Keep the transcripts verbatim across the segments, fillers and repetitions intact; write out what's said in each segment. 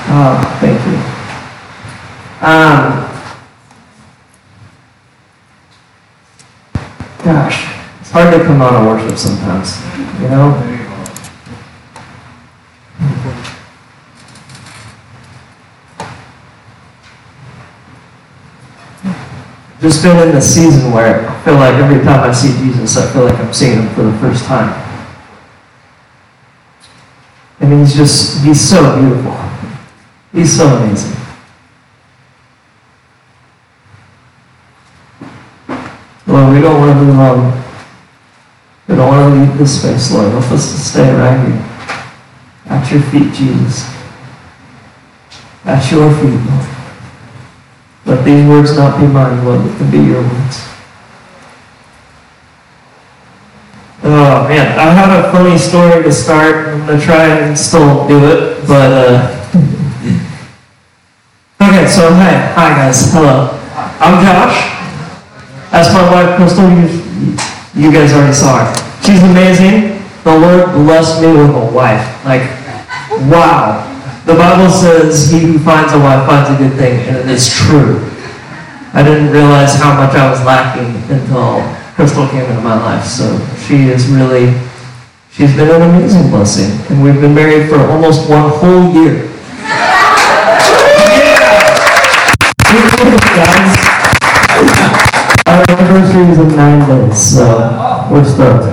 Oh, thank you. Um, gosh, it's hard to come out of worship sometimes, you know? Just been in the season where I feel like every time I see Jesus, I feel like I'm seeing him for the first time. And he's just, he's so beautiful. He's so amazing. Lord, we don't want to move on. We don't want to leave this space, Lord. Help us to stay right here. At your feet, Jesus. At your feet, Lord. Let these words not be mine, Lord. Let them be your words. Oh, man. I have a funny story to start. I'm going to try and still do it, but, uh... okay, so, hi. Hi, guys. Hello. I'm Josh. That's my wife, Crystal. You, you guys already saw her. She's amazing. The Lord blessed me with a wife. Like, wow. The Bible says, he who finds a wife finds a good thing, and it is true. I didn't realize how much I was lacking until Crystal came into my life. So she is really, she's been an amazing blessing. And we've been married for almost one whole year. Guys, our anniversary is in nine days, so we're stoked.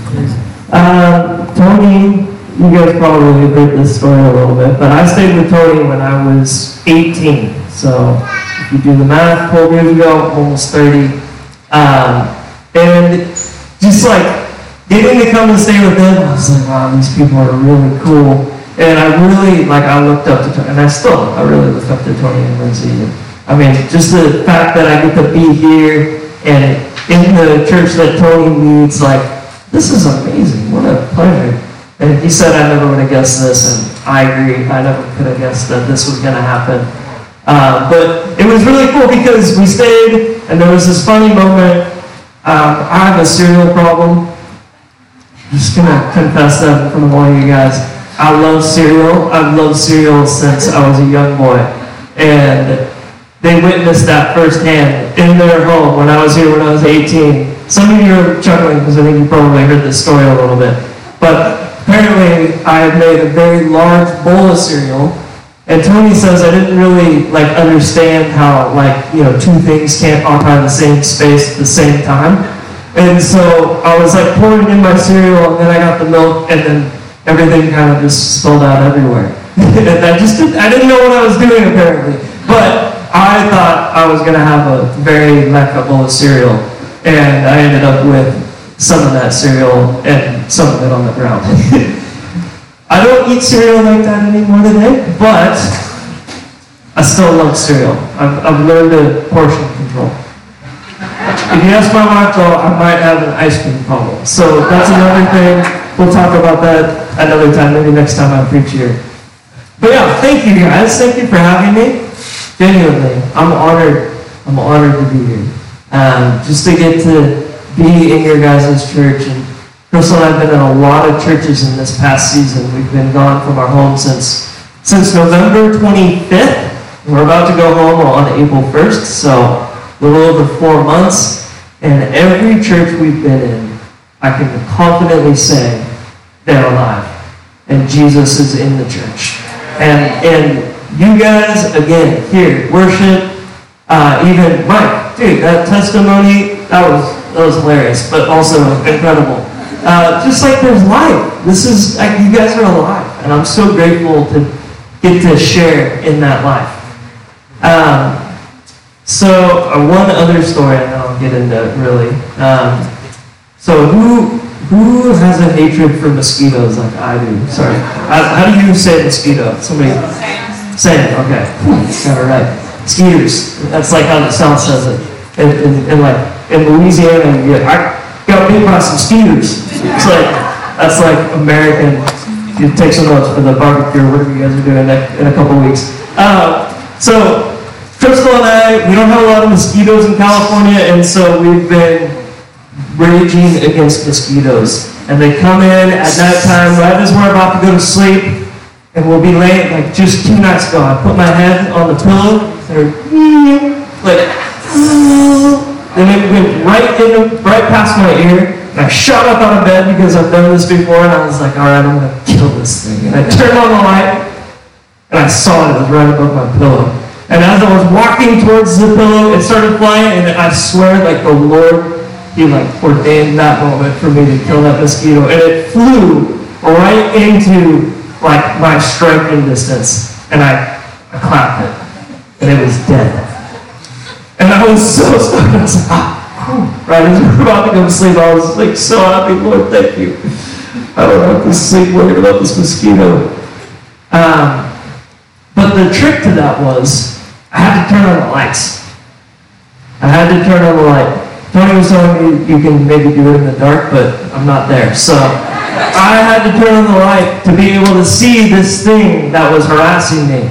Uh, Tony, you guys probably have heard this story a little bit, but I stayed with Tony when I was eighteen. So if you do the math, twelve years ago, almost thirty. Um, and just like getting to come and stay with them, I was like, wow, these people are really cool. And I really, like, I looked up to Tony, and I still, I really look up to Tony and Lindsay. And, I mean, just the fact that I get to be here and in the church that Tony leads, like, this is amazing. What a pleasure. And he said I never would have guessed this, and I agree. I never could have guessed that this was going to happen. Uh, but it was really cool because we stayed, and there was this funny moment. Um, I have a cereal problem. I'm just going to confess that in front of all you guys. I love cereal. I've loved cereal since I was a young boy. And they witnessed that firsthand in their home when I was here when I was eighteen. Some of you are chuckling because I think you probably heard this story a little bit. But apparently I had made a very large bowl of cereal, and Tony says I didn't really like understand how like you know two things can't occupy the same space at the same time. And so I was like pouring in my cereal, and then I got the milk, and then everything kind of just spilled out everywhere. And I just didn't, I didn't know what I was doing apparently, but I thought I was going to have a very lekker bowl of cereal, and I ended up with some of that cereal and some of it on the ground. I don't eat cereal like that anymore today, but I still love cereal. I've, I've learned to portion control. If you ask my wife, though, I might have an ice cream problem. So that's another thing. We'll talk about that another time, maybe next time I preach here. But yeah, thank you guys. Thank you for having me. Genuinely, I'm honored. I'm honored to be here. Um, just to get to be in your guys' church. And Crystal and I have been in a lot of churches in this past season. We've been gone from our home since since November twenty-fifth. We're about to go home on April first, so a little over four months. And every church we've been in, I can confidently say they're alive. And Jesus is in the church. And and you guys, again, here, worship, uh, even Mike, dude, that testimony, that was that was hilarious, but also incredible. Uh, just like there's life. This is, like, you guys are alive, and I'm so grateful to get to share in that life. Um, so, uh, one other story, and then I'll get into it, really. Um, so, who who has a hatred for mosquitoes like I do? Sorry. How, how do you say mosquito? Somebody... Same, okay. Got it right. Skeeters. That's like how the South says it. And, and, and like, in Louisiana, you get, I got bit by some skeeters. It's like, that's like American. You take some notes for the barbecue or whatever you guys are doing in a, in a couple weeks. Uh, so, Crystal and I, we don't have a lot of mosquitoes in California, and so we've been raging against mosquitoes. And they come in at nighttime right as we're about to go to sleep, and we'll be late, like just two nights ago, I put my head on the pillow, and like, and it went right in, right past my ear, and I shot up out of bed because I've done this before, and I was like, all right, I'm going to kill this thing. And I turned on the light, and I saw it, it was right above my pillow. And as I was walking towards the pillow, it started flying, and I swear, like the Lord, He like ordained that moment for me to kill that mosquito. And it flew right into like my striking distance, and I, I clapped it, and it was dead. And I was so stuck. I was like, ah, right as we were about to go to sleep, I was like so happy, Lord, thank you. I don't have to sleep worried about this mosquito. Um, but the trick to that was I had to turn on the lights. I had to turn on the light. Tony was telling me you can maybe do it in the dark, but I'm not there. So I had to turn on the light to be able to see this thing that was harassing me.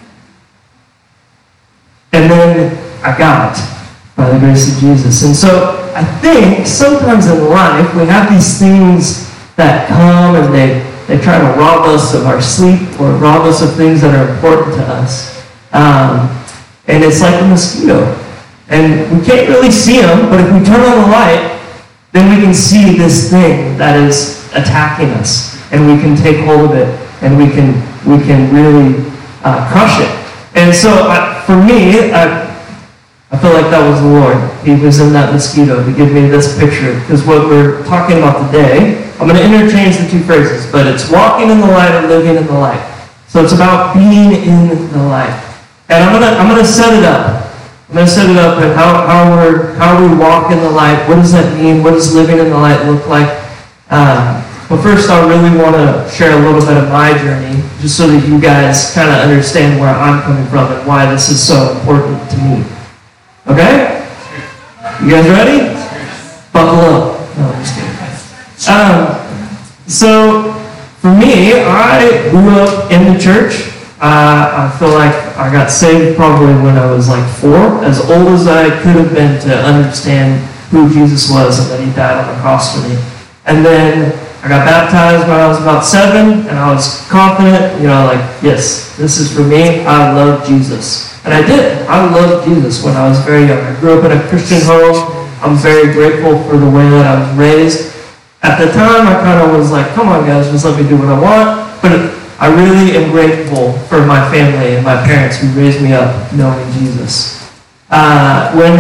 And then I got it by the grace of Jesus. And so I think sometimes in life we have these things that come and they, they try to rob us of our sleep or rob us of things that are important to us. Um, and it's like a mosquito. And we can't really see them, but if we turn on the light, then we can see this thing that is attacking us, and we can take hold of it, and we can we can really uh, crush it. And so, I, for me, I, I feel like that was the Lord. He was in that mosquito to give me this picture, because what we're talking about today, I'm going to interchange the two phrases, but it's walking in the light or living in the light. So it's about being in the light, and I'm gonna I'm gonna set it up. I'm going to set it up and how how we how we walk in the light. What does that mean? What does living in the light look like? Um, but first, I really want to share a little bit of my journey, just so that you guys kind of understand where I'm coming from and why this is so important to me. Okay? You guys ready? Buckle up. No, I'm just kidding. Um, so, for me, I grew up in the church. Uh, I feel like I got saved probably when I was like four, as old as I could have been to understand who Jesus was and that He died on the cross for me. And then I got baptized when I was about seven, and I was confident, you know, like, yes, this is for me. I love Jesus. And I did. I loved Jesus when I was very young. I grew up in a Christian home. I'm very grateful for the way that I was raised. At the time, I kind of was like, come on, guys, just let me do what I want. But I really am grateful for my family and my parents who raised me up knowing Jesus. Uh, when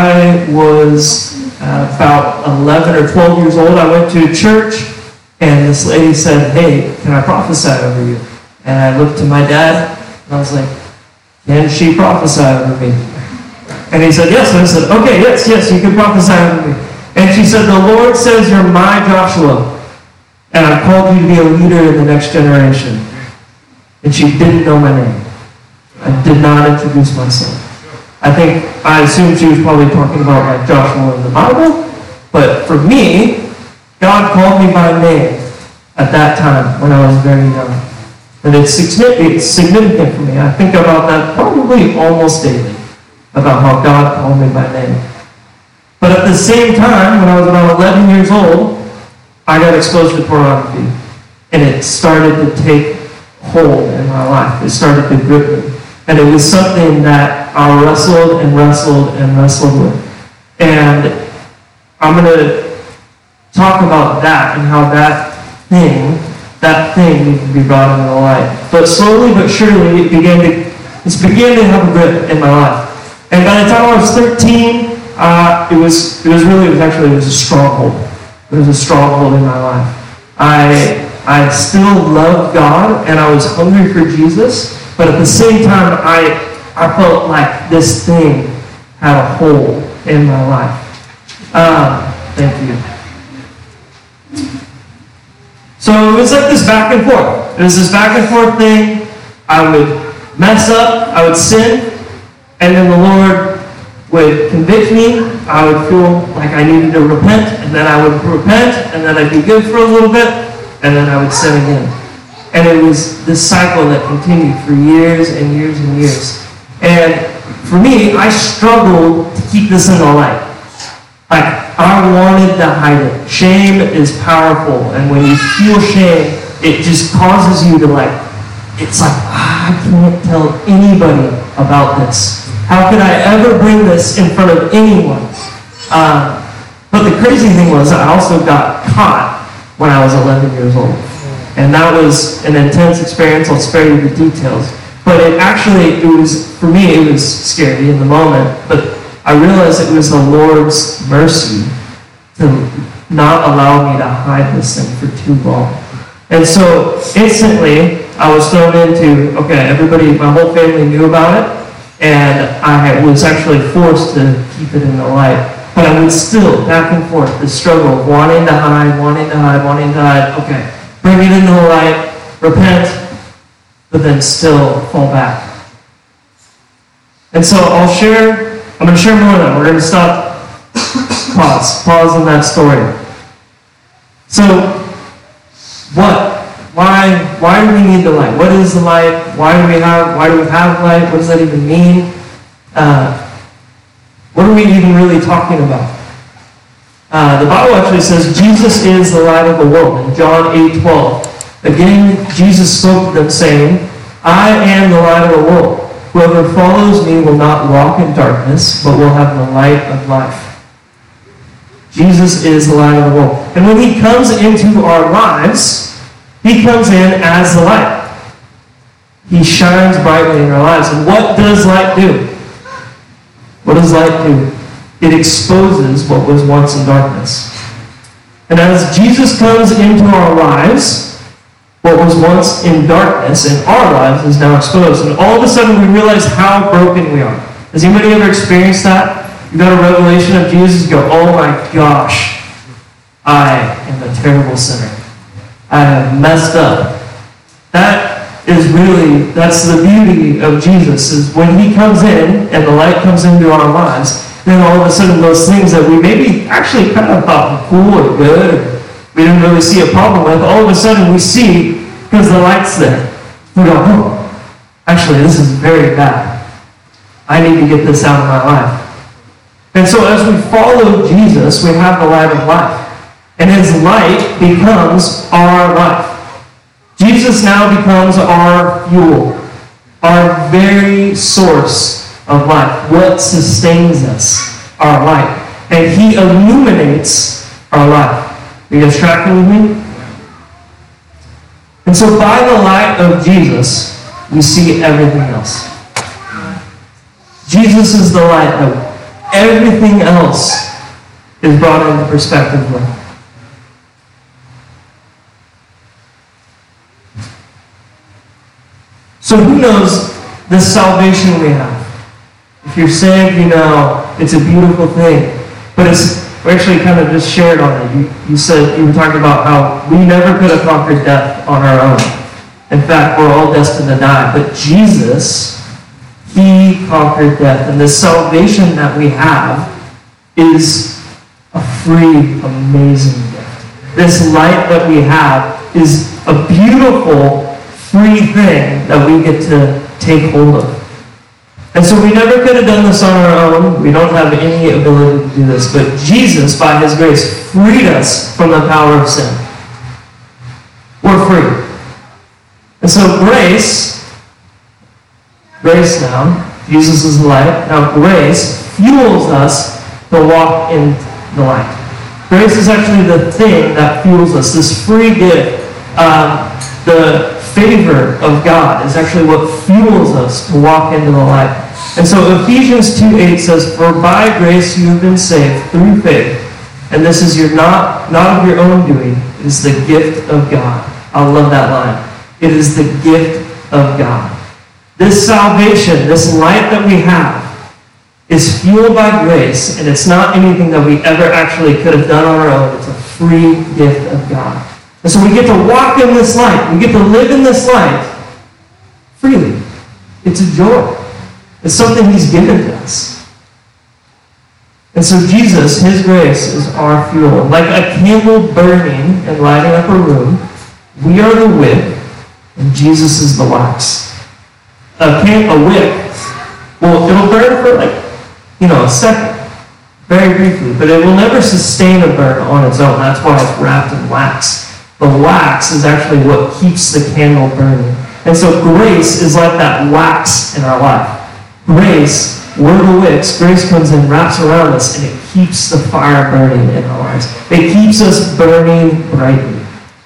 I was uh, about eleven or twelve years old, I went to church, and this lady said, hey, can I prophesy over you? And I looked to my dad, and I was like, can she prophesy over me? And he said, yes. And I said, okay, yes, yes, you can prophesy over me. And she said, the Lord says you're my Joshua, and I've called you to be a leader in the next generation. And she didn't know my name. I did not introduce myself. I think, I assume she was probably talking about like Joshua in the Bible, but for me, God called me by name at that time when I was very young. And it's significant for me. I think about that probably almost daily, about how God called me by name. But at the same time, when I was about eleven years old, I got exposed to pornography. And it started to take hold in my life. It started to grip me. And it was something that I wrestled and wrestled and wrestled with. And I'm going to talk about that and how that thing, that thing needed to be brought into the light. But slowly but surely, it began to, it began to have a grip in my life. And by the time I was thirteen, uh, it was, it was really, it was actually, it was a stronghold. It was a stronghold in my life. I I still loved God, and I was hungry for Jesus, but at the same time, I I felt like this thing had a hole in my life. Um, thank you. So it was like this back and forth. It was this back and forth thing. I would mess up, I would sin, and then the Lord would convict me. I would feel like I needed to repent, and then I would repent, and then I'd be good for a little bit, and then I would sin again. And it was this cycle that continued for years and years and years. And for me, I struggled to keep this in the light. Like, I wanted to hide it. Shame is powerful, and when you feel shame, it just causes you to like it's like, ah, I can't tell anybody about this. How could I ever bring this in front of anyone? Uh, but the crazy thing was I also got caught when I was eleven years old. And that was an intense experience. I'll spare you the details. But it actually, it was, for me, it was scary in the moment. But I realized it was the Lord's mercy to not allow me to hide this thing for too long. And so instantly, I was thrown into, okay, everybody, my whole family knew about it. And I was actually forced to keep it in the light. But I would still, back and forth, the struggle of wanting to hide, wanting to hide, wanting to hide. Okay, bring it into the light, repent, but then still fall back. And so I'll share, I'm going to share more of that. We're going to stop, pause, pause in that story. So, what? Why, why do we need the light? What is the light? Why do we have, why do we have light? What does that even mean? Uh, what are we even really talking about? Uh, the Bible actually says Jesus is the light of the world in John eight twelve. Again, Jesus spoke to them saying, I am the light of the world. Whoever follows me will not walk in darkness, but will have the light of life. Jesus is the light of the world. And when he comes into our lives, he comes in as the light. He shines brightly in our lives. And what does light do? What does light do? It exposes what was once in darkness. And as Jesus comes into our lives, what was once in darkness in our lives is now exposed. And all of a sudden we realize how broken we are. Has anybody ever experienced that? You got a revelation of Jesus, you go, oh my gosh, I am a terrible sinner. I have messed up. That is really, that's the beauty of Jesus, is when he comes in and the light comes into our lives, then all of a sudden those things that we maybe actually kind of thought were cool or good, or we didn't really see a problem with, all of a sudden we see, because the light's there. We go, oh, actually this is very bad. I need to get this out of my life. And so as we follow Jesus, we have the light of life. And his light becomes our life. Jesus now becomes our fuel, our very source of life, what sustains us, our light. And he illuminates our life. Are you guys tracking with me? And so by the light of Jesus, we see everything else. Jesus is the light that everything else is brought into perspective with. So who knows this salvation we have? If you're saved, you know it's a beautiful thing. But it's, we actually kind of just shared on it. You, you said, you were talking about how we never could have conquered death on our own. In fact, we're all destined to die. But Jesus, he conquered death. And the salvation that we have is a free, amazing gift. This light that we have is a beautiful, free thing that we get to take hold of. And so we never could have done this on our own. We don't have any ability to do this. But Jesus, by his grace, freed us from the power of sin. We're free. And so grace, grace now, Jesus is the light. Now grace fuels us to walk in the light. Grace is actually the thing that fuels us, this free gift. Um, the favor of God is actually what fuels us to walk into the light. And so Ephesians two eight says, for by grace you have been saved through faith. And this is your not, not of your own doing. It is the gift of God. I love that line. It is the gift of God. This salvation, this light that we have, is fueled by grace, and it's not anything that we ever actually could have done on our own. It's a free gift of God. And so we get to walk in this light. We get to live in this light freely. It's a joy. It's something he's given to us. And so Jesus, his grace, is our fuel. Like a candle burning and lighting up a room, we are the wick, and Jesus is the wax. A, can, a wick, well, it'll burn for like, you know, a second, very briefly, but it will never sustain a burn on its own. That's why it's wrapped in wax. The wax is actually what keeps the candle burning. And so grace is like that wax in our life. Grace, word of wicks, grace comes and wraps around us, and it keeps the fire burning in our lives. It keeps us burning brightly.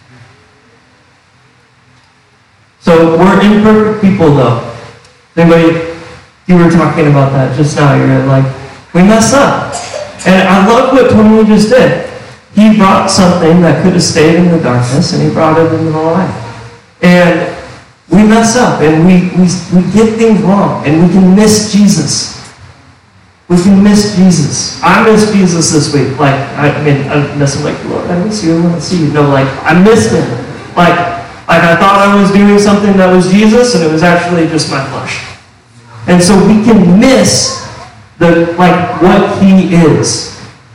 So we're imperfect people, though. Anybody, you were talking about that just now. You're like, we mess up. And I love what Tony just did. He brought something that could have stayed in the darkness, and he brought it into the light. And we mess up, and we, we, we get things wrong, and we can miss Jesus. We can miss Jesus. I miss Jesus this week. Like, I, I mean, I miss him like, Lord, I miss you, I want to see you. No, like, I missed him. Like, like I thought I was doing something that was Jesus, and it was actually just my flesh. And so we can miss the like what he is.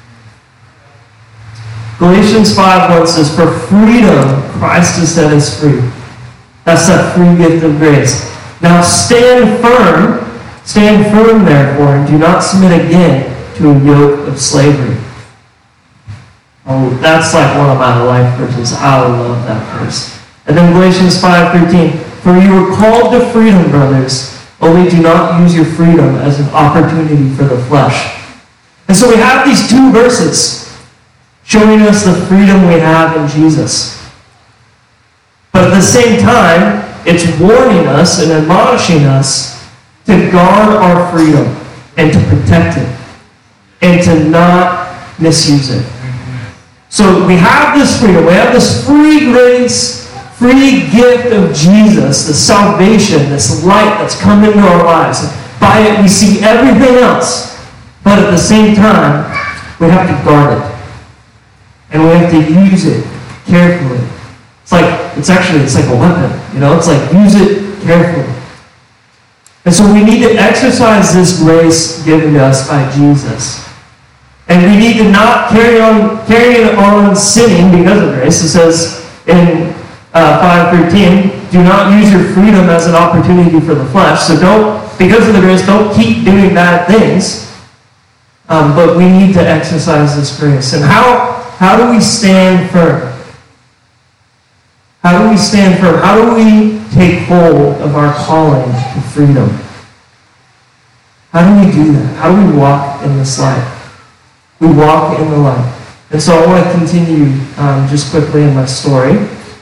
Galatians five one says, for freedom Christ has set us free. That's that free gift of grace. Now stand firm, stand firm therefore, and do not submit again to a yoke of slavery. Oh, that's like one of my life verses. I love that verse. And then Galatians five thirteen, for you were called to freedom, brothers, only do not use your freedom as an opportunity for the flesh. And so we have these two verses showing us the freedom we have in Jesus. But at the same time, it's warning us and admonishing us to guard our freedom and to protect it and to not misuse it. So we have this freedom. We have this free grace, free gift of Jesus, the salvation, this light that's come into our lives. By it, we see everything else. But at the same time, we have to guard it. And we have to use it carefully. It's like, it's actually, it's like a weapon. You know, it's like, use it carefully. And so we need to exercise this grace given to us by Jesus. And we need to not carry on, carry on sinning because of grace. It says in uh, five thirteen, do not use your freedom as an opportunity for the flesh. So don't, because of the grace, don't keep doing bad things. Um, but we need to exercise this grace. And how, how do we stand firm? How do we stand firm? How do we take hold of our calling to freedom? How do we do that? How do we walk in this light? We walk in the light. And so I want to continue um, just quickly in my story.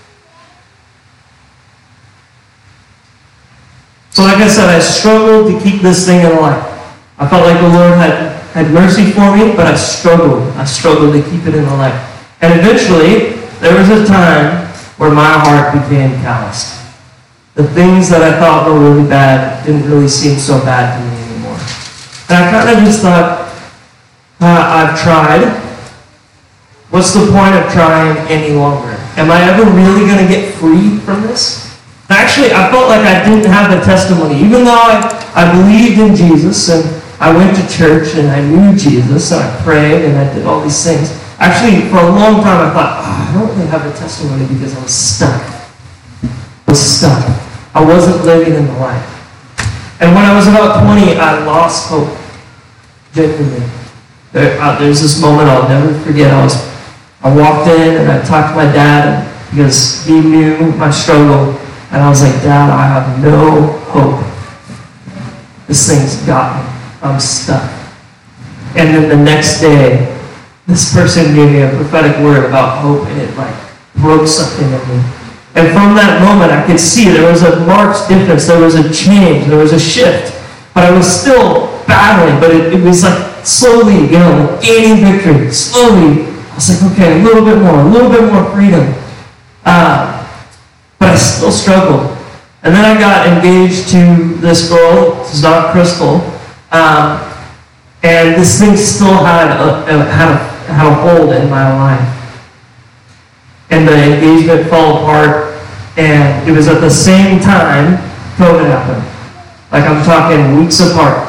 So like I said, I struggled to keep this thing in the light. I felt like the Lord had, had mercy for me, but I struggled. I struggled to keep it in the light. And eventually, there was a time where my heart became calloused. The things that I thought were really bad didn't really seem so bad to me anymore. And I kind of just thought, uh, I've tried. What's the point of trying any longer? Am I ever really going to get free from this? Actually, I felt like I didn't have a testimony. Even though I, I believed in Jesus, and I went to church, and I knew Jesus, and I prayed, and I did all these things. Actually, for a long time, I thought, oh, I don't really have a testimony because I was stuck. I was stuck. I wasn't living in the light. And when I was about twenty, I lost hope. Genuinely. There, uh, there's this moment I'll never forget. I was, I walked in, and I talked to my dad, because he knew my struggle. And I was like, Dad, I have no hope. This thing's got me. I'm stuck. And then the next day, this person gave me a prophetic word about hope, and it like broke something in me. And from that moment, I could see there was a marked difference. There was a change. There was a shift. But I was still battling, but it, it was like slowly, you know, gaining victory. Slowly. I was like, okay, a little bit more, a little bit more freedom. Uh, But I still struggled. And then I got engaged to this girl. This is not Crystal. Um, and this thing still had a, a, had, a, had a hold in my life. And the engagement fell apart. And it was at the same time COVID happened. Like I'm talking weeks apart.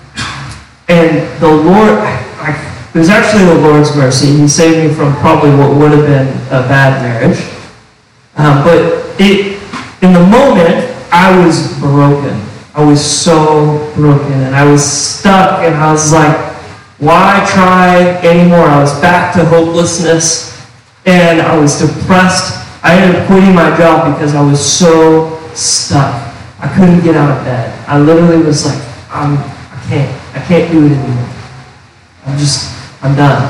And the Lord, I, it was actually the Lord's mercy. He saved me from probably what would have been a bad marriage. Um, but It, in the moment, I was broken. I was so broken, and I was stuck, and I was like, why try anymore? I was back to hopelessness, and I was depressed. I ended up quitting my job because I was so stuck. I couldn't get out of bed. I literally was like, I'm, I can't, I can't do it anymore. I'm just, I'm done.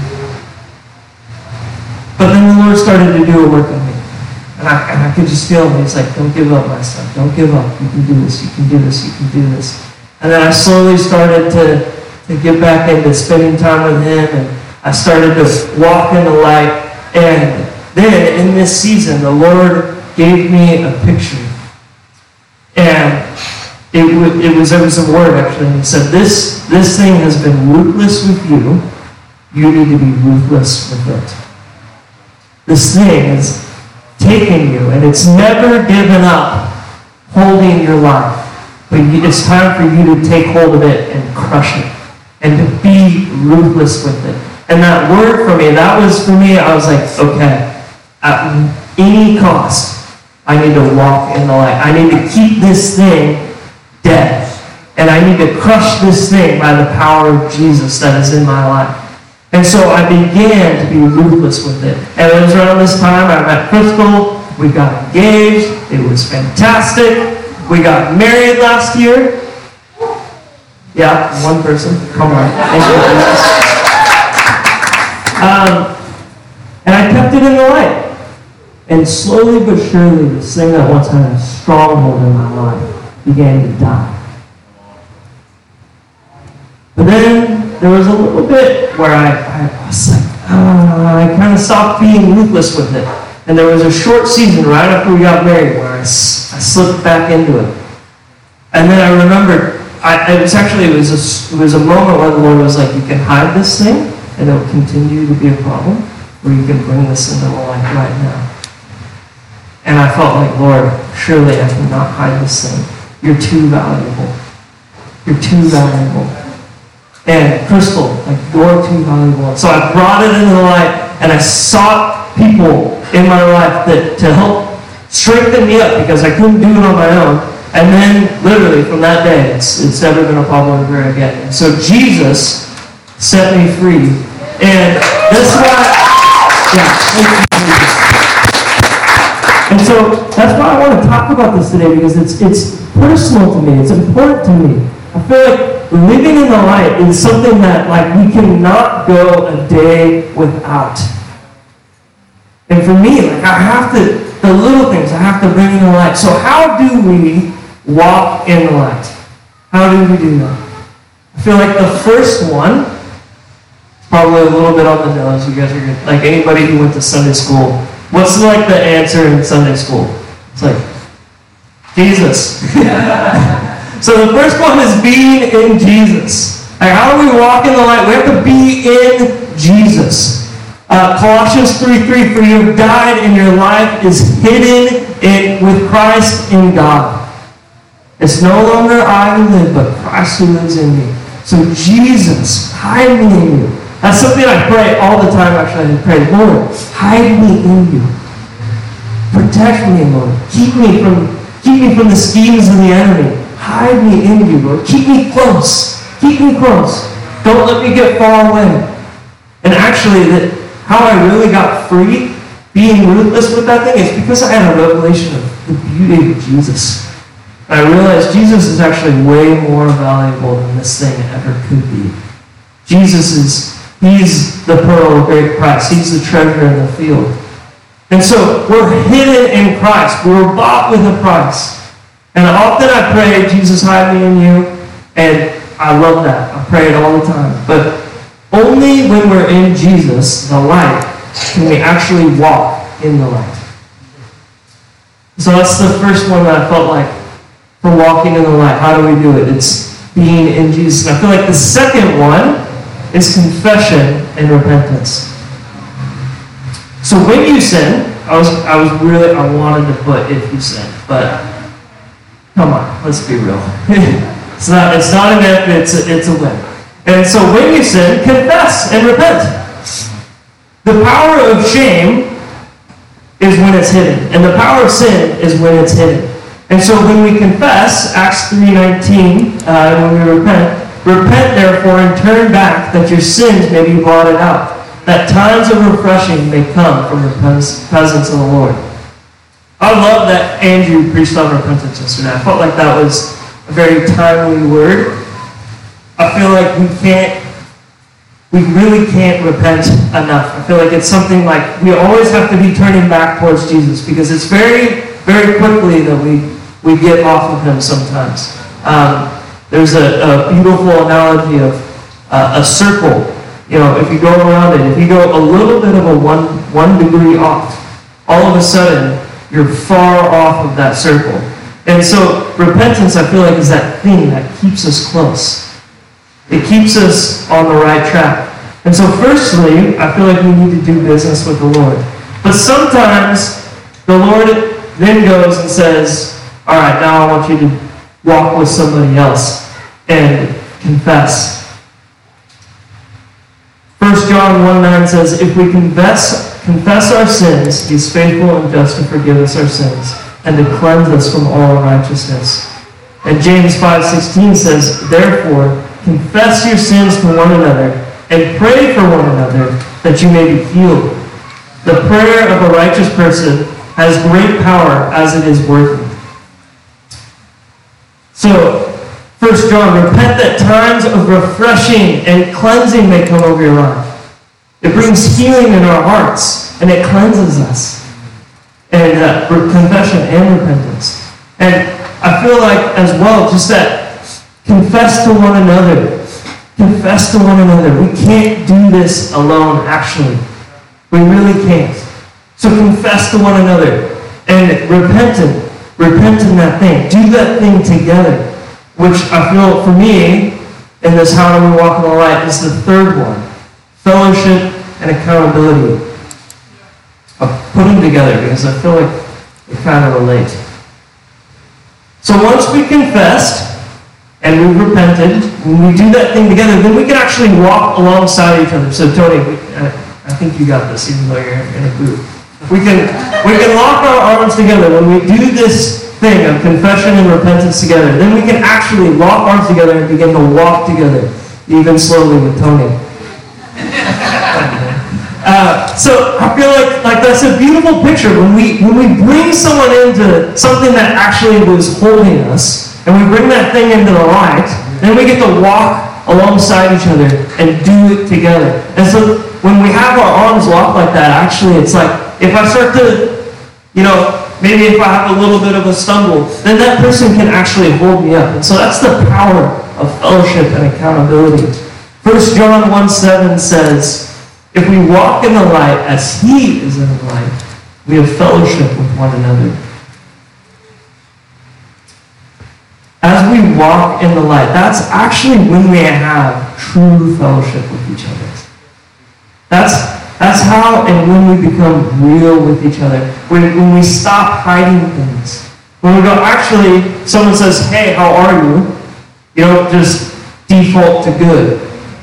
But then the Lord started to do a work on me. And I, and I could just feel him. He's like, don't give up, my son. Don't give up. You can do this. You can do this. You can do this. And then I slowly started to, to get back into spending time with him. And I started to walk in the light. And then in this season, the Lord gave me a picture. And it, w- it, was, it was a word, actually. And he said, this, this thing has been ruthless with you. You need to be ruthless with it. This thing is taking you, and it's never given up holding your life. But you, it's time for you to take hold of it and crush it, and to be ruthless with it. And that word for me, that was for me, I was like, okay, at any cost, I need to walk in the light. I need to keep this thing dead. And I need to crush this thing by the power of Jesus that is in my life. And so I began to be ruthless with it. And it was around this time I met Crystal. We got engaged. It was fantastic. We got married last year. Yeah, one person. Come on. Thank you, Jesus. Um, and I kept it in the light. And slowly but surely, this thing that once had a stronghold in my life began to die. But then there was a little bit where I, I was like, uh, I kind of stopped being ruthless with it. And there was a short season right after we got married where I, I slipped back into it. And then I remembered, I, it was actually, it was, a, it was a moment where the Lord was like, you can hide this thing and it will continue to be a problem, or you can bring this into the light right now. And I felt like, Lord, surely I cannot hide this thing. You're too valuable. You're too valuable. And Crystal, like, you're too valuable. So I brought it into the light, and I sought people in my life that to help strengthen me up because I couldn't do it on my own. And then, literally, from that day, it's it's never been a problem ever again. And so Jesus set me free. And that's why, yeah, thank you, Jesus. And so that's why I want to talk about this today, because it's it's personal to me. It's important to me. I feel like living in the light is something that, like, we cannot go a day without. And for me, like, I have to, the little things I have to bring in the light. So how do we walk in the light? How do we do that? I feel like the first one, probably a little bit on the nose. You guys are good. Like, anybody who went to Sunday school, what's like the answer in Sunday school? It's like, Jesus. So the first one is being in Jesus. Like, how do we walk in the light? We have to be in Jesus. Uh, Colossians three three, for you have died and your life is hidden in, with Christ in God. It's no longer I who live, but Christ who lives in me. So Jesus, hide me in you. That's something I pray all the time, actually. I pray, Lord, hide me in you. Protect me, Lord. Keep me from, keep me from the schemes of the enemy. Hide me in you, Lord. Keep me close. Keep me close. Don't let me get far away. And actually, that how I really got free, being ruthless with that thing, is because I had a revelation of the beauty of Jesus. And I realized Jesus is actually way more valuable than this thing ever could be. Jesus is, he's the pearl of great price. He's the treasure in the field. And so we're hidden in Christ. We were bought with a price. And often I pray, Jesus, hide me in you. And I love that. I pray it all the time. But only when we're in Jesus, the light, can we actually walk in the light. So that's the first one that I felt like for walking in the light. How do we do it? It's being in Jesus. And I feel like the second one is confession and repentance. So when you sin, I was I was really, I wanted to put if you sin, but come on, let's be real. It's not, it's not an if, it's a, it's a when. And so when you sin, confess and repent. The power of shame is when it's hidden. And the power of sin is when it's hidden. And so when we confess, Acts three nineteen, uh, when we repent, repent therefore and turn back that your sins may be blotted out, that times of refreshing may come from the presence of the Lord. I love that Andrew preached on repentance yesterday. I felt like that was a very timely word. I feel like we can't, we really can't repent enough. I feel like it's something like we always have to be turning back towards Jesus, because it's very, very quickly that we, we get off of him sometimes. Um, there's a, a beautiful analogy of uh, a circle. You know, if you go around it, if you go a little bit of a one, one degree off, all of a sudden, you're far off of that circle. And so, repentance, I feel like, is that thing that keeps us close. It keeps us on the right track. And so, firstly, I feel like we need to do business with the Lord. But sometimes, the Lord then goes and says, all right, now I want you to walk with somebody else and confess. First John one nine says, if we confess, confess our sins, he's faithful and just to forgive us our sins and to cleanse us from all unrighteousness. And James five sixteen says, therefore, confess your sins to one another and pray for one another that you may be healed. The prayer of a righteous person has great power as it is working. So, First John, repent that times of refreshing and cleansing may come over your life. It brings healing in our hearts, and it cleanses us. And uh, confession and repentance. And I feel like, as well, just that confess to one another. Confess to one another. We can't do this alone, actually. We really can't. So confess to one another. And repent in, repent in that thing. Do that thing together. Which I feel, for me, in this How Do We Walk in the Light, is the third one. Fellowship and accountability. Of putting together, because I feel like they kind of relate. So once we confessed, and we repented, when we do that thing together, then we can actually walk alongside each other. So Tony, we, I, I think you got this, even though you're in a booth. We can, we can lock our arms together when we do this thing of confession and repentance together. Then we can actually lock arms together and begin to walk together, even slowly with Tony. uh, so I feel like, like that's a beautiful picture. When we when we bring someone into something that actually was holding us, and we bring that thing into the light, then we get to walk alongside each other and do it together. And so when we have our arms locked like that, actually it's like, if I start to, you know, maybe if I have a little bit of a stumble, then that person can actually hold me up. And so that's the power of fellowship and accountability. First John one seven says, if we walk in the light as he is in the light, we have fellowship with one another. As we walk in the light, that's actually when we have true fellowship with each other. That's That's how and when we become real with each other. When, when we stop hiding things. When we go, actually, someone says, hey, how are you? You don't just default to good.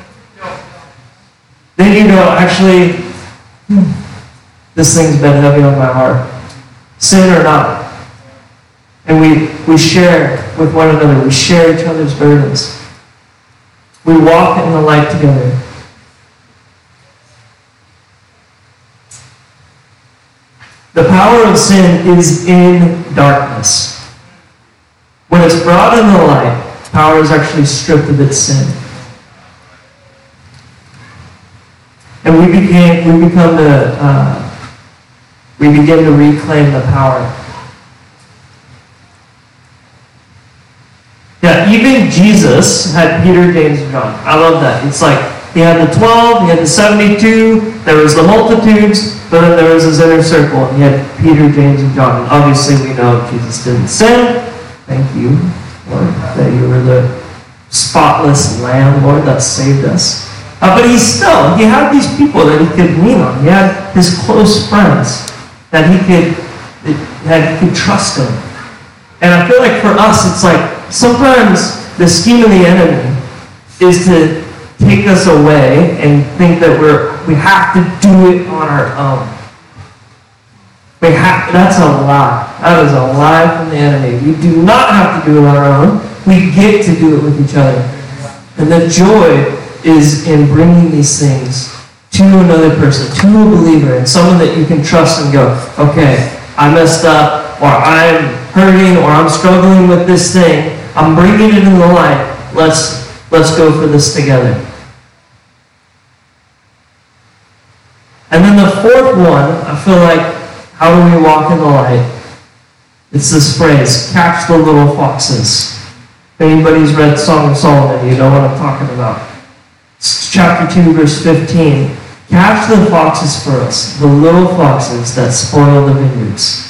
Then you go, actually, hmm, this thing's been heavy on my heart. Sin or not. And we, we share with one another. We share each other's burdens. We walk in the light together. The power of sin is in darkness. When it's brought in the light, power is actually stripped of its sin. And we became, we become the, uh, we begin to reclaim the power. Yeah, even Jesus had Peter, James, and John. I love that. It's like, he had the twelve, he had the seventy-two, there was the multitudes, but then there was his inner circle. He had Peter, James, and John. And obviously we know Jesus didn't sin. Thank you, Lord, that you were the spotless Lamb, Lord, that saved us. Uh, but he still, he had these people that he could lean on. He had his close friends that he could, that he could trust him. And I feel like for us, it's like, sometimes the scheme of the enemy is to take us away and think that we're we have to do it on our own. We have that's a lie. That is a lie from the enemy. We do not have to do it on our own. We get to do it with each other. And the joy is in bringing these things to another person, to a believer, and someone that you can trust and go, okay, I messed up. or I'm hurting, or I'm struggling with this thing. I'm bringing it in the light. Let's, let's go for this together. And then the fourth one, I feel like, how do we walk in the light? It's this phrase, catch the little foxes. If anybody's read Song of Solomon, you know what I'm talking about. It's chapter two, verse fifteen. Catch the foxes for us, the little foxes that spoil the vineyards.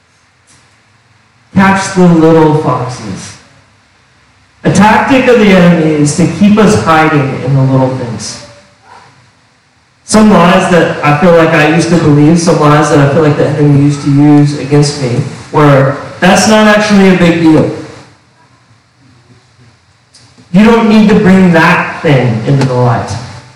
Catch the little foxes. A tactic of the enemy is to keep us hiding in the little things. Some lies that I feel like I used to believe, some lies that I feel like the enemy used to use against me, were, that's not actually a big deal. You don't need to bring that thing into the light.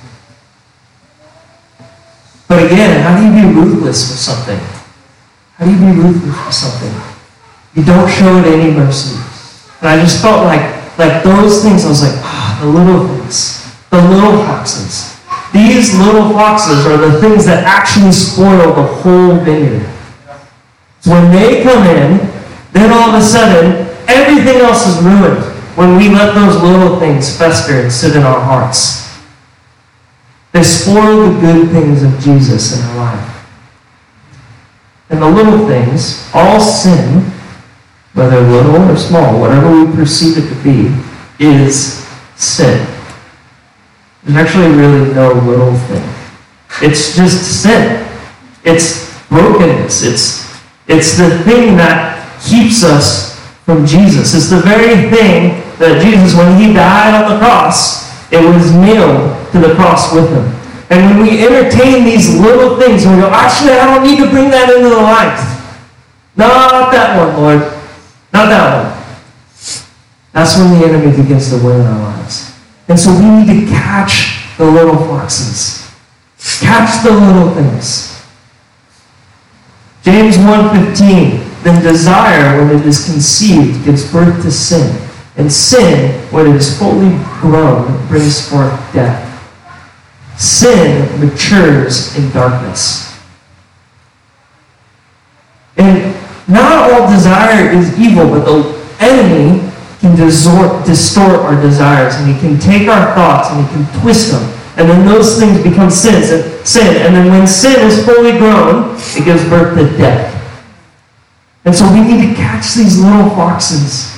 But again, how do you be ruthless with something? How do you be ruthless with something? You don't show it any mercy. And I just felt like, like those things, I was like, ah, the little things, the little foxes. These little foxes are the things that actually spoil the whole vineyard. So when they come in, then all of a sudden, everything else is ruined when we let those little things fester and sit in our hearts. They spoil the good things of Jesus in our life. And the little things, all sin, whether little or small, whatever we perceive it to be, is sin. There's actually really no little thing. It's just sin. It's brokenness. It's, it's the thing that keeps us from Jesus. It's the very thing that Jesus, when he died on the cross, it was nailed to the cross with him. And when we entertain these little things, and we go, actually, I don't need to bring that into the light. Not that one, Lord. Not that one. That's when the enemy begins to win in our lives. And so we need to catch the little foxes. Catch the little things. James one fifteen, then desire, when it is conceived, gives birth to sin. And sin, when it is fully grown, brings forth death. Sin matures in darkness. And not all desire is evil, but the enemy can distort, distort our desires, and he can take our thoughts and he can twist them. And then those things become sins and sin. And then when sin is fully grown, it gives birth to death. And so we need to catch these little foxes.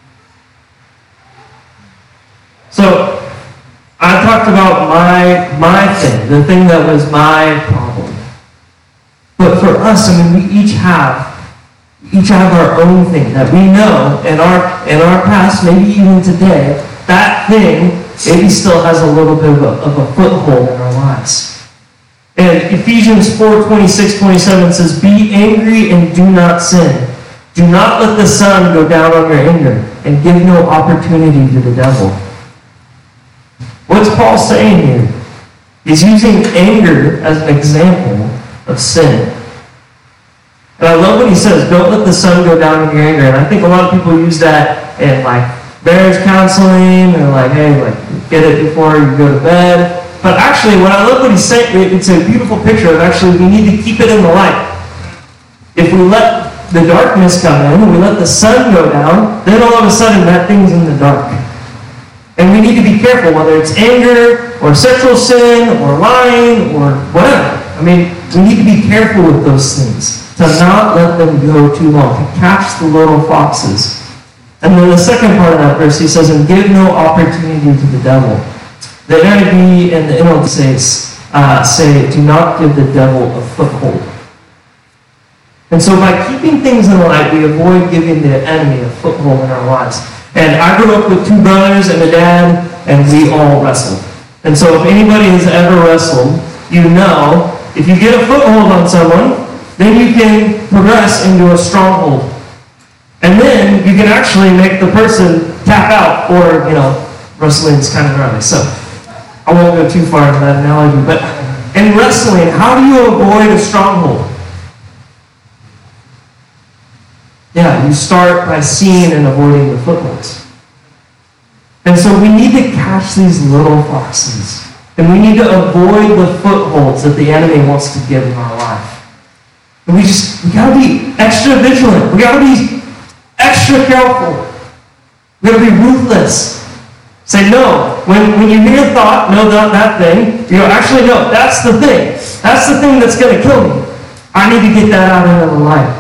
So, I talked about my my thing, the thing that was my problem. But for us, I mean, we each have each have our own thing that we know in our in our past, maybe even today, that thing maybe still has a little bit of a, of a foothold in our lives. And Ephesians four twenty-six twenty-seven says, be angry and do not sin. Do not let the sun go down on your anger, and give no opportunity to the devil. What's Paul saying here? He's using anger as an example of sin. And I love what he says, don't let the sun go down in your anger. And I think a lot of people use that in like marriage counseling, or like, hey, like get it before you go to bed. But actually, what I love what he's saying, it's a beautiful picture of actually we need to keep it in the light. If we let the darkness come in, and we let the sun go down, then all of a sudden that thing's in the dark. And we need to be careful, whether it's anger, or sexual sin, or lying, or whatever. I mean, we need to be careful with those things, to not let them go too long, to catch the little foxes. And then the second part of that verse, he says, and give no opportunity to the devil. The N I V and the N L T says, uh, say, do not give the devil a foothold. And so by keeping things in the light, we avoid giving the enemy a foothold in our lives. And I grew up with two brothers and a dad, and we all wrestled. And so if anybody has ever wrestled, you know, if you get a foothold on someone, then you can progress into a stronghold. And then you can actually make the person tap out, or, you know, wrestling's kind of gnarly. So I won't go too far into that analogy, but in wrestling, how do you avoid a stronghold? Yeah, you start by seeing and avoiding the footholds. And so we need to catch these little foxes. And we need to avoid the footholds that the enemy wants to give in our life. And we just, we gotta be extra vigilant. We gotta be extra careful. We gotta be ruthless. Say no. When, when you hear a thought, no, that, that thing, you go, actually, no, that's the thing. That's the thing that's gonna kill me. I need to get that out into the light.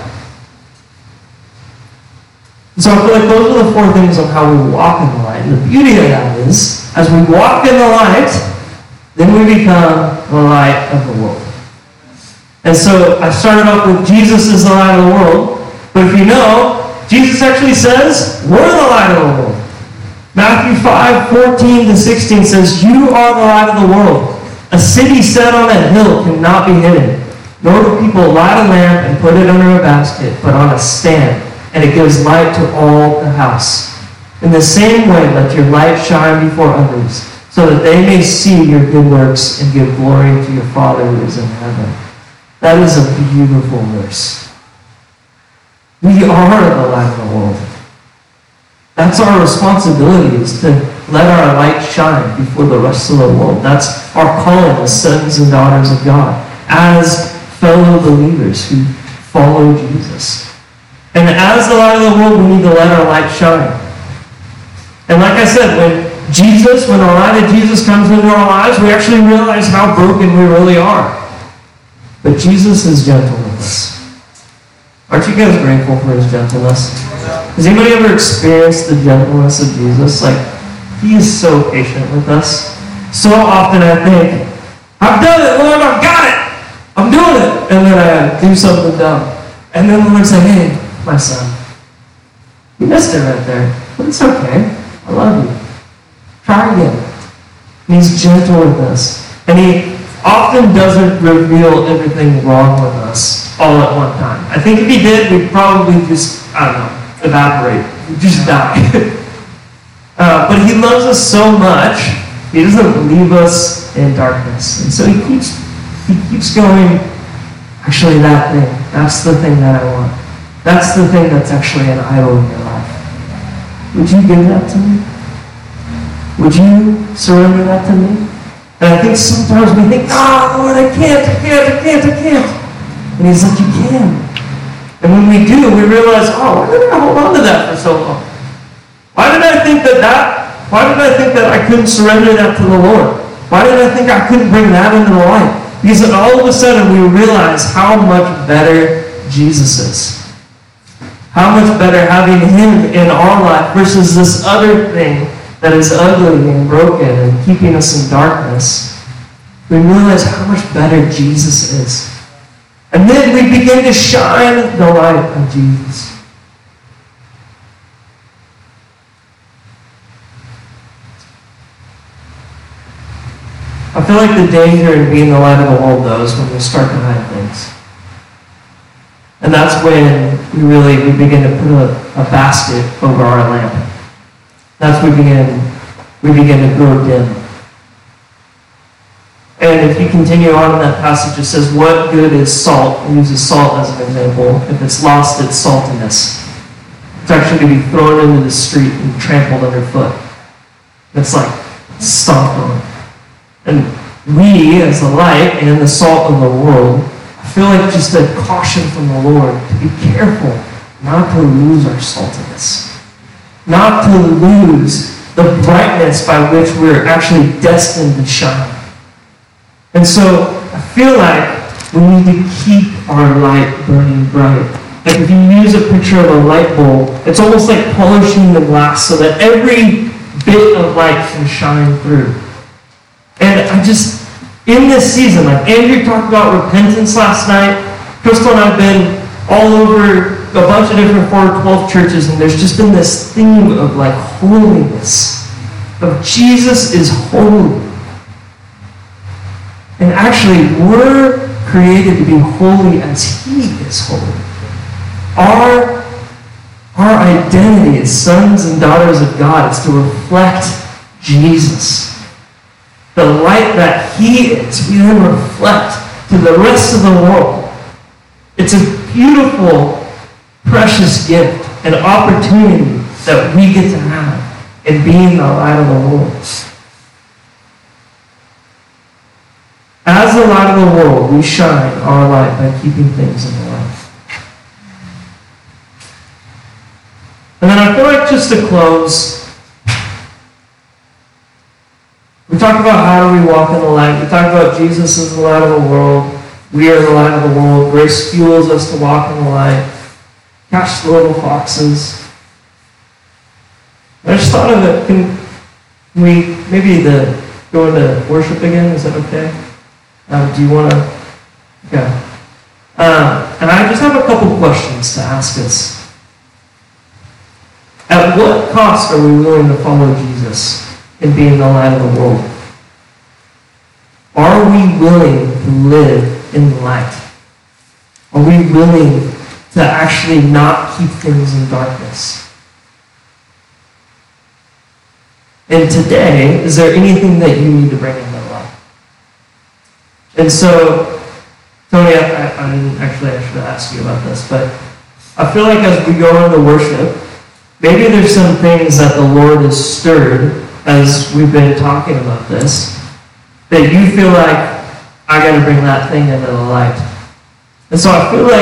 So I feel like those are the four things on how we walk in the light. And the beauty of that is, as we walk in the light, then we become the light of the world. And so I started off with Jesus is the light of the world. But if you know, Jesus actually says, we're the light of the world. Matthew five, fourteen to sixteen says, you are the light of the world. A city set on a hill cannot be hidden. Nor do people light a lamp and put it under a basket, but on a stand, and it gives light to all the house. In the same way, let your light shine before others, so that they may see your good works and give glory to your Father who is in heaven. That is a beautiful verse. We are the light of the world. That's our responsibility, is to let our light shine before the rest of the world. That's our calling as sons and daughters of God, as fellow believers who follow Jesus. And as the light of the world, we need to let our light shine. And like I said, when Jesus, when the light of Jesus comes into our lives, we actually realize how broken we really are. But Jesus is gentle with us. Aren't you guys grateful for his gentleness? Has anybody ever experienced the gentleness of Jesus? Like, he is so patient with us. So often I think, I've done it, Lord, I've got it. I'm doing it. And then I do something dumb. And then the Lord's like, hey, my son, you missed it right there. But it's okay. I love you. Try again. And he's gentle with us. And he often doesn't reveal everything wrong with us all at one time. I think if he did, we'd probably just, I don't know, evaporate. We'd just die. uh, but he loves us so much, he doesn't leave us in darkness. And so he keeps, he keeps going, actually that thing, that's the thing that I want. That's the thing that's actually an idol in your life. Would you give that to me? Would you surrender that to me? And I think sometimes we think, ah, oh, Lord, I can't, I can't, I can't, I can't. And he's like, you can. And when we do, we realize, oh, why did I hold on to that for so long? Why did I think that that, why did I think that I couldn't surrender that to the Lord? Why did I think I couldn't bring that into the light? Because all of a sudden we realize how much better Jesus is. How much better having him in our life versus this other thing that is ugly and broken and keeping us in darkness. We realize how much better Jesus is. And then we begin to shine the light of Jesus. I feel like the danger in being the light of the world, though, is when we start to hide things. And that's when we really we begin to put a, a basket over our lamp. That's when we begin, we begin to grow dim. And if you continue on in that passage, it says, what good is salt? It uses salt as an example. If it's lost its saltiness, it's actually going to be thrown into the street and trampled underfoot. It's like stomped on. And we, as the light and the salt of the world, I feel like just a caution from the Lord to be careful not to lose our saltiness. Not to lose the brightness by which we're actually destined to shine. And so I feel like we need to keep our light burning bright. Like if you use a picture of a light bulb, it's almost like polishing the glass so that every bit of light can shine through. And I just, in this season, like Andrew talked about repentance last night, Crystal and I have been all over a bunch of different four twelve churches, and there's just been this theme of like holiness, of Jesus is holy. And actually, we're created to be holy as he is holy. Our, our identity as sons and daughters of God is to reflect Jesus. The light that he is, we then reflect to the rest of the world. It's a beautiful, precious gift, an opportunity that we get to have in being the light of the world. As the light of the world, we shine our light by keeping things in the light. And then I feel like just to close, we talked about how do we walk in the light. We talked about Jesus is the light of the world. We are the light of the world. Grace fuels us to walk in the light. Catch the little foxes. I just thought of it. Can we maybe the go into worship again? Is that okay? Um, do you want to? Okay. Um, and I just have a couple questions to ask us. At what cost are we willing to follow Jesus in being the light of the world? Are we willing to live in the light? Are we willing to actually not keep things in darkness? And today, is there anything that you need to bring into the light? And so, Tony, I, I didn't actually, I should ask you about this, but I feel like as we go into worship, maybe there's some things that the Lord has stirred as we've been talking about this, that you feel like, I got to bring that thing into the light. And so I feel like